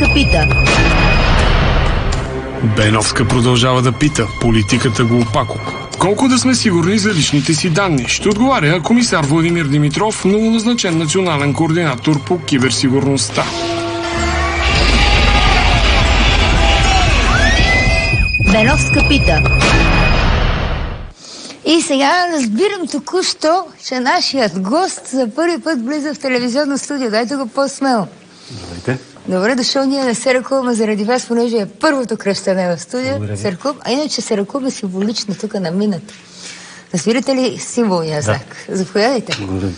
пита. Беновска продължава да пита. Политиката го опако. Колко да сме сигурни за личните си данни? Ще отговаря комисар Владимир Димитров, новоназначен национален координатор по киберсигурността. Беновска пита. И сега разбирам току-що, че нашият гост за първи път влиза в телевизионно студио. Дайте го по-смело. Здравейте. Добре дошъл, ние не се ръкуваме заради вас, понеже е първото кръщане в студио. Се ръкувам, а иначе се ръкуваме символично тук на мината. Разбирате ли символния знак? Заповядайте. Благодаря.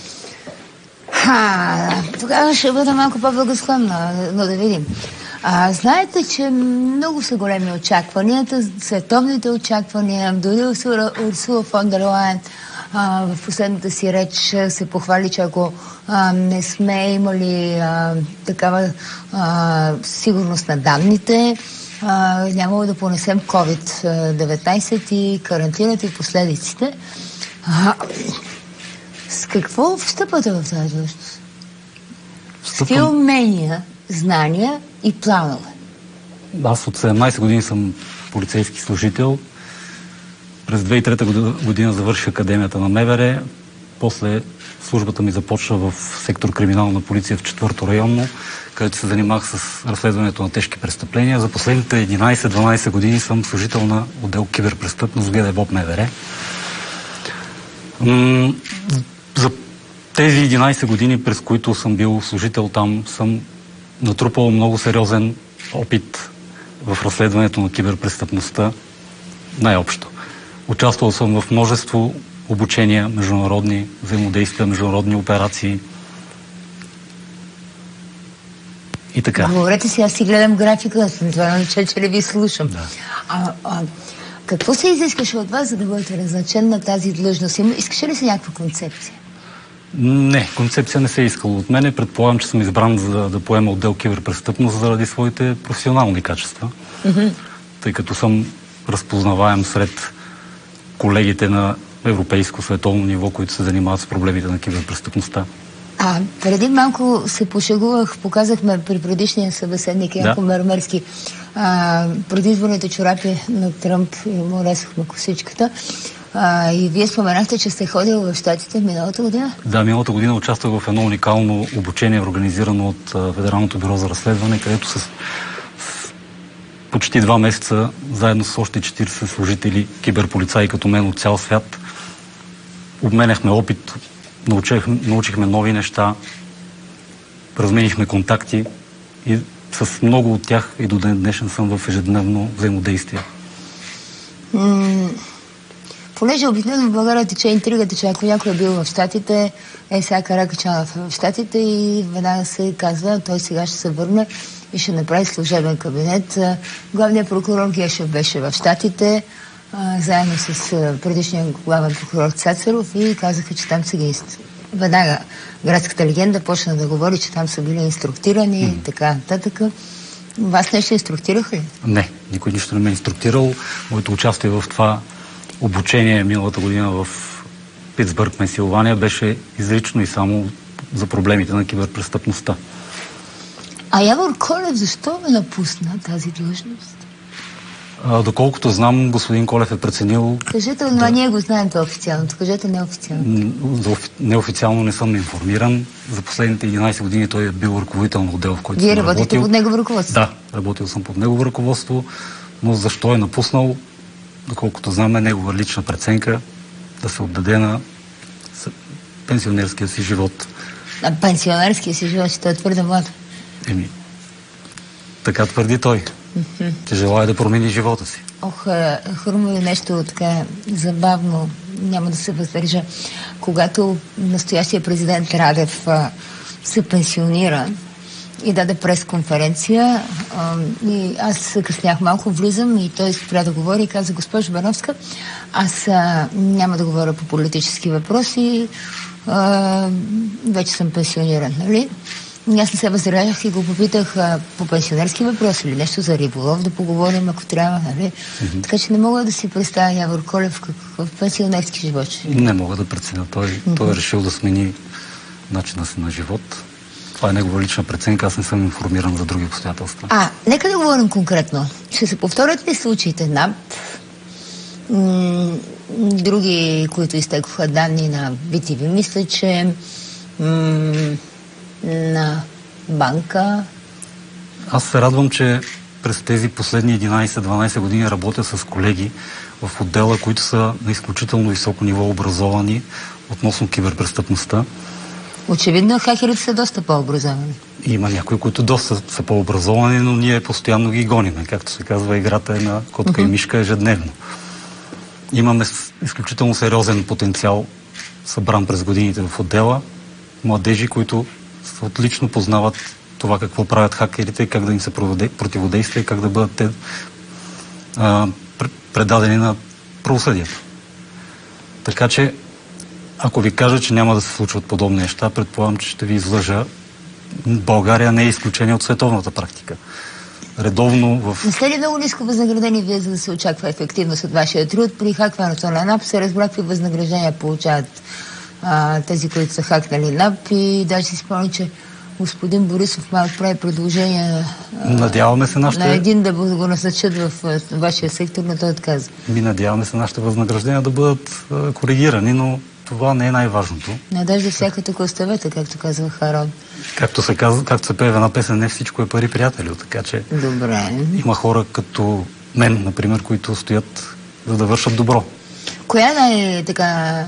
Тогава ще бъда малко по-благосклонна, но да видим. Знаете, че много са големи очакванията, световните очаквания, дори Урсула фон дер Лайен в последната си реч се похвали, че ако не сме имали такава сигурност на данните, нямало да понесем COVID-19 и карантината и последиците. С какво встъпате в тази длъжност? С какви умения, знания и планове? Аз от 17 години съм полицейски служител. През 2003 година завърших Академията на МВР. После службата ми започна в сектор криминална полиция в 4-то районно, където се занимах с разследването на тежки престъпления. За последните 11-12 години съм служител на отдел киберпрестъпност в ГДБОП МВР. За тези 11 години, през които съм бил служител там, съм натрупал много сериозен опит в разследването на киберпрестъпността най-общо. Участвал съм в множество обучения, международни взаимодействия, международни операции и така. Говорете си, аз си гледам графика, това означава, че не ви слушам. Да. Какво се изискаше от вас, за да бъдете назначен на тази длъжност? Искаше ли си някаква концепция? Не, концепция не се е искала от мене. Предполагам, че съм избран за да поема отдел киберпрестъпност заради своите професионални качества. Тъй като съм разпознаваем сред колегите на европейско световно ниво, които се занимават с проблемите на киберпрестъпността. Преди малко се пошегувах, показахме при предишния събеседник Янко Мермерски предизборните чорапи на Тръмп и му резахме косичката. И вие споменахте, че сте ходили в Щатите миналата година? Да, миналата година участвах в едно уникално обучение, организирано от Федералното бюро за разследване, където с почти 2 месеца, заедно с още 40 служители, киберполицаи като мен от цял свят, обменяхме опит, научихме нови неща, разменихме контакти и с много от тях и до ден днешен съм в ежедневно взаимодействие. Понеже обикновено в България тече интригата, че ако някой е бил в Щатите, сега Каракачанов в Щатите и веднага се казва, той сега ще се върне и ще направи служебен кабинет. Главният прокурор Гешев беше в Щатите, заедно с предишния главен прокурор Цацаров и казаха, че там са ги веднага градската легенда почна да говори, че там са били инструктирани и така нататък. Вас нещо инструктираха ли? Не, никой нищо не ме е инструктирал. Моето участие в това обучение миналата година в Питсбърг, Пенсилвания, беше изрично и само за проблемите на киберпрестъпността. Явор Колев защо ме напусна тази длъжност? Доколкото знам, господин Колев е преценил... Кажете, но ние го знаем това официално. Кажете неофициално. Неофициално не съм информиран. За последните 11 години той е бил ръководител на отдел, в който Вие съм работил. работите под негово ръководство? Да, работил съм под негово ръководство, но защо е напуснал, доколкото знам, е негова лична преценка да се отдаде на пенсионерския си живот. Пенсионерския си живот, че той е твърде млад. Така твърди той. Че желая да промени живота си. Хрумва е нещо така забавно, няма да се въздържа. Когато настоящия президент Радев се пенсионира и даде пресконференция, и аз къснях малко, влизам и той спря да говори и каза: госпожо Беновска, аз няма да говоря по политически въпроси, вече съм пенсиониран, нали? Аз не се възражах и го попитах по пенсионерски въпрос или нещо за риболов да поговорим, ако трябва, нали? Така че не мога да си представя Явор Колев в пенсионерски живот. Не мога да преценя. Той е решил да смени начина си на живот. Това е негова лична преценка, аз не съм информиран за други обстоятелства. Нека да говорим конкретно. Ще се повторят ли случаите НАП, други, които изтекоха данни на BTV? Мисля, че на банка. Аз се радвам, че през тези последни 11-12 години работя с колеги в отдела, които са на изключително високо ниво образовани относно киберпрестъпността. Очевидно, хакерите са доста по-образовани. Има някои, които доста са по-образовани, но ние постоянно ги гониме. Както се казва, играта е на котка и мишка ежедневно. Имаме изключително сериозен потенциал, събран през годините в отдела. Младежи, които отлично познават това какво правят хакерите, как да им се противодейства и как да бъдат те предадени на правосъдието. Така че, ако ви кажа, че няма да се случват подобни неща, предполагам, че ще ви излъжа. България не е изключение от световната практика. Редовно в... Не сте ли много ниско възнаградени вие, за да се очаква ефективност от вашия труд? При хакването на НАП се разбра какви възнаграждения получават тези, които са хакнали НАП, и даже си спомня, че господин Борисов малко прави предложение надяваме се на един да го назначат в вашия сектор, но той отказа. Надяваме се нашите възнаграждения да бъдат коригирани, но това не е най-важното. Надежда всяка тук оставете, както казва Харон. Както се пее в една песен, не всичко е пари, приятелю, така че добре. Има хора като мен, например, които стоят за да вършат добро. Коя най-така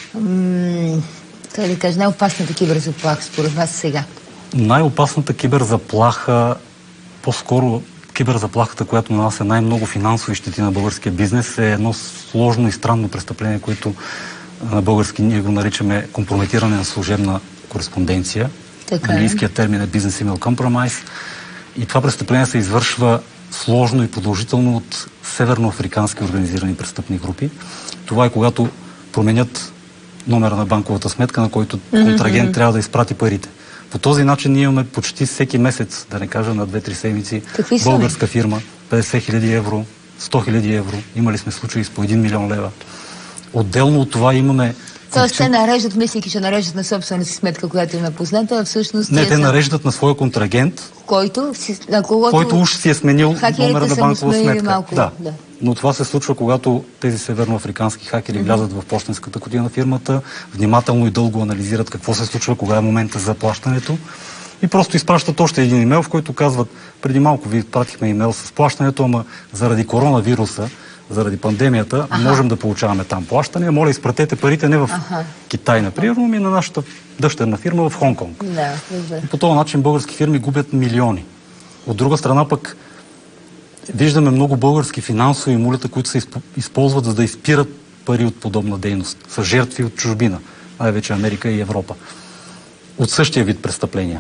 най-опасната киберзаплаха според вас сега? Най-опасната киберзаплаха, по-скоро киберзаплахата, която нанася най-много финансови щети на българския бизнес, е едно сложно и странно престъпление, което на български ние го наричаме компрометиране на служебна кореспонденция. Английският термин е Business Email Compromise. И това престъпление се извършва сложно и продължително от северноафрикански организирани престъпни групи. Това е когато променят номера на банковата сметка, на който контрагент трябва да изпрати парите. По този начин ние имаме почти всеки месец, да не кажа на 2-3 седмици, българска фирма, 50 000 евро, 100 000 евро. Имали сме случаи с по 1 милион лева. Отделно от това имаме... Тоест те нареждат, мислики, че нареждат на собствената си сметка, която им е позната, а всъщност... Не, те нареждат на своя контрагент, който уж си е сменил номера на банкова сметка. Малко, да. Но това се случва, когато тези северноафрикански хакери влязат в пощенската кутия на фирмата, внимателно и дълго анализират какво се случва, кога е момента за плащането и просто изпращат още един имейл, в който казват: преди малко ви пратихме имейл с плащането, ама заради коронавируса, заради пандемията, можем да получаваме там плащане. Моля, изпратете парите не в Китай, например, но и на нашата дъщерна фирма в Хонг-Конг. По този начин български фирми губят милиони. От друга страна пък виждаме много български финансови мулета, които се използват, за да изпират пари от подобна дейност. Са жертви от чужбина, най-вече Америка и Европа. От същия вид престъпления.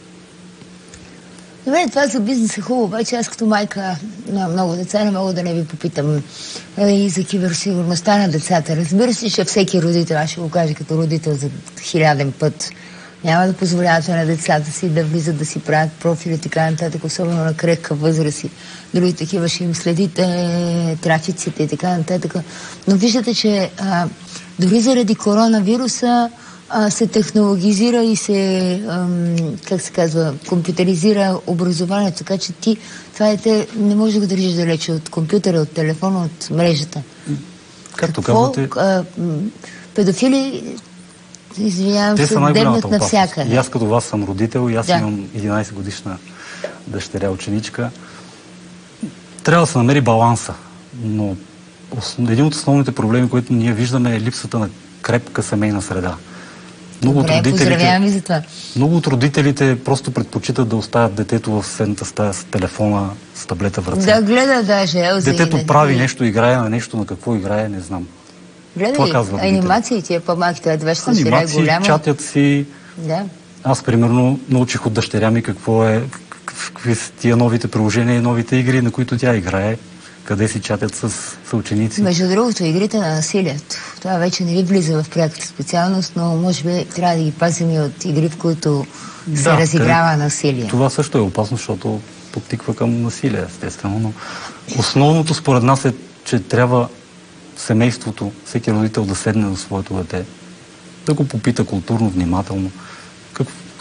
Добре, това за бизнес е хубаво, обаче аз като майка на много деца не мога да не ви попитам и за киберсигурността на децата. Разбира се, че всеки родител, аз ще го кажа като родител за 1000 път, няма да позволявате на децата си да влизат, да си правят профили, така нататък, особено на крехка възраст и други такива, ще им следите трафиците и така нататък. Но виждате, че дори заради коронавируса се технологизира и се, как се казва, компютъризира образованието, така че това не можеш да го държиш далече от компютъра, от телефона, от мрежата. Както казвате... Педофили, извинявам се, дебнат навсякъде. И аз като вас съм родител, и аз имам 11 годишна дъщеря, ученичка. Трябва да се намери баланса, но един от основните проблеми, които ние виждаме, е липсата на крепка семейна среда. Поздравявам ви за това. Много от родителите просто предпочитат да оставят детето в седната стая с телефона, с таблета в ръце. Да, гледа даже. Детето прави нещо, играе на нещо, на какво играе, не знам. Гледай, анимации, тия по-малките, две ще си рай голяма. Анимации, чатят си. Да. Аз, примерно, научих от дъщеря ми какви са тия новите приложения и новите игри, на които тя играе, къде си чатят с съученици. Между другото, игрите на насилието. Това вече не ви влиза в пряката специалност, но може би трябва да ги пазим и от игри, в които се разиграва насилие. Това също е опасно, защото подтиква към насилие, естествено, но основното според нас е, че трябва семейството, всеки родител да седне до своето дете, да го попита културно, внимателно.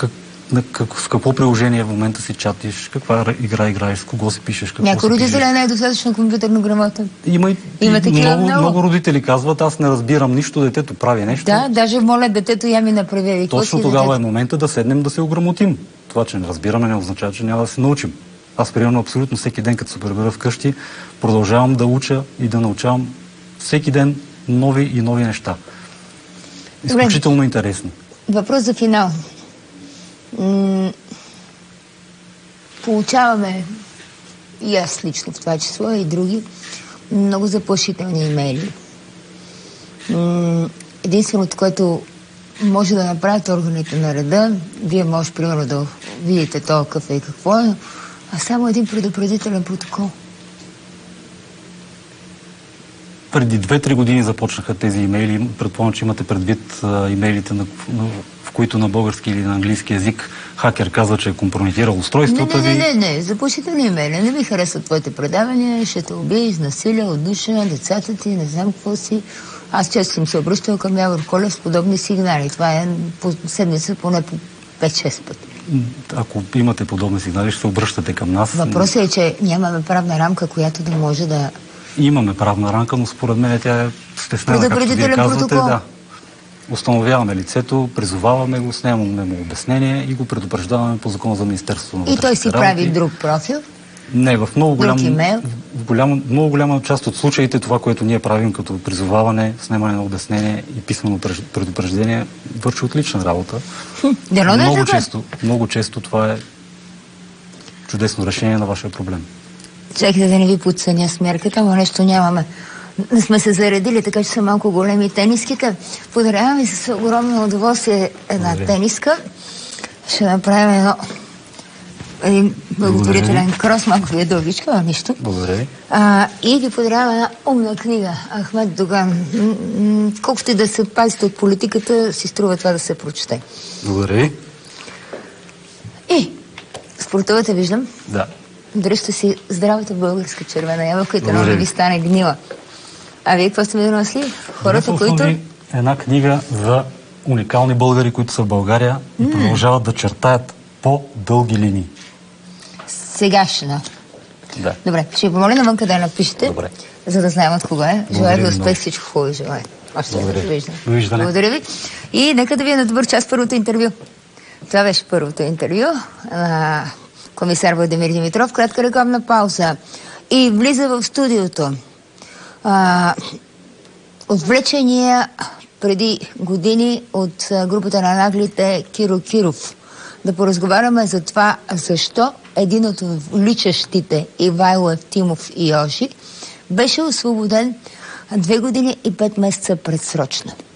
с какво приложение в момента си чатиш, каква игра играеш, с кого си пишеш, какво Някой си пишеш. родителя не е достатъчно компютърно грамотен. Има такива много родители казват, аз не разбирам нищо, детето прави нещо. Да, даже моля детето я ми направи. Точно тогава е момента да седнем да се ограмотим. Това, че не разбираме, не означава, че няма да се научим. Аз, примерно, абсолютно всеки ден, като се прибера вкъщи, продължавам да уча и да научавам всеки ден нови и нови неща. Изключително интересни. Въпрос за финал. Получаваме, и аз лично в това число, и други, много заплашителни имейли. Единственото, което може да направят органите на реда, вие може, примерно, да видите това какъв е и какво е, а само един предупредителен протокол. Преди 2-3 години започнаха тези имейли. Предполагам, че имате предвид имейлите, в които на български или на английски език хакер казва, че е компрометирал устройството ви. Не. Заплашителни имейли. Не ми харесват твоите предавания, ще те убия, изнасиля, отдуша, децата ти, не знам какво си. Аз често съм се обръщала към Явор Колев с подобни сигнали. Това е по седмица поне по 5-6 пъти. Ако имате подобни сигнали, ще се обръщате към нас. Въпросът е, че нямаме правна рамка, която да може да... Имаме правна рамка, но според мен тя е стеснена, както вие казвате. Да. Установяваме лицето, призоваваме го, снемаме му обяснение и го предупреждаваме по закона за Министерството на вътрешните работи. И той си прави друг профил? Не, в много голяма част от случаите това, което ние правим като призоваване, снемане на обяснение и писмено предупреждение, върши отлична работа. Много често това е чудесно решение на вашия проблем. Чакайте да не ви подценя смерката, но нещо нямаме. Не сме се заредили, така че са малко големи тениските. Подарявам ви с огромно удоволствие една тениска. Ще направим един благотворителен крос, малко ви е дългичка, но нищо. Благодаря. И ви подарявам една умна книга. Ахмед Доган. Колкото и да се пазите от политиката, си струва това да се прочете. Благодаря. И спортовете виждам. Да. Дръжте си здравата българска червена ябълка и трябва да ви стане гнила. А вие какво сте ми донесли? Хората, които... Една книга за уникални българи, които са в България и продължават да чертаят по-дълги линии. Сегашна. Да. Добре, ще ви помоля навънка да я напишете, за да знаем от кога е. Желая да успех, всичко хубаво желая. Още виждане. Благодаря ви. И нека да ви е на добър час първото интервю. Това беше първото интервю на комисар Владимир Димитров. Кратка рекламна пауза. И влиза в студиото отвлечения преди години от групата на наглите Киро Киров. Да поразговаряме за това, защо един от вличащите Ивайло Евтимов и Йоши беше освободен 2 години и 5 месеца предсрочно.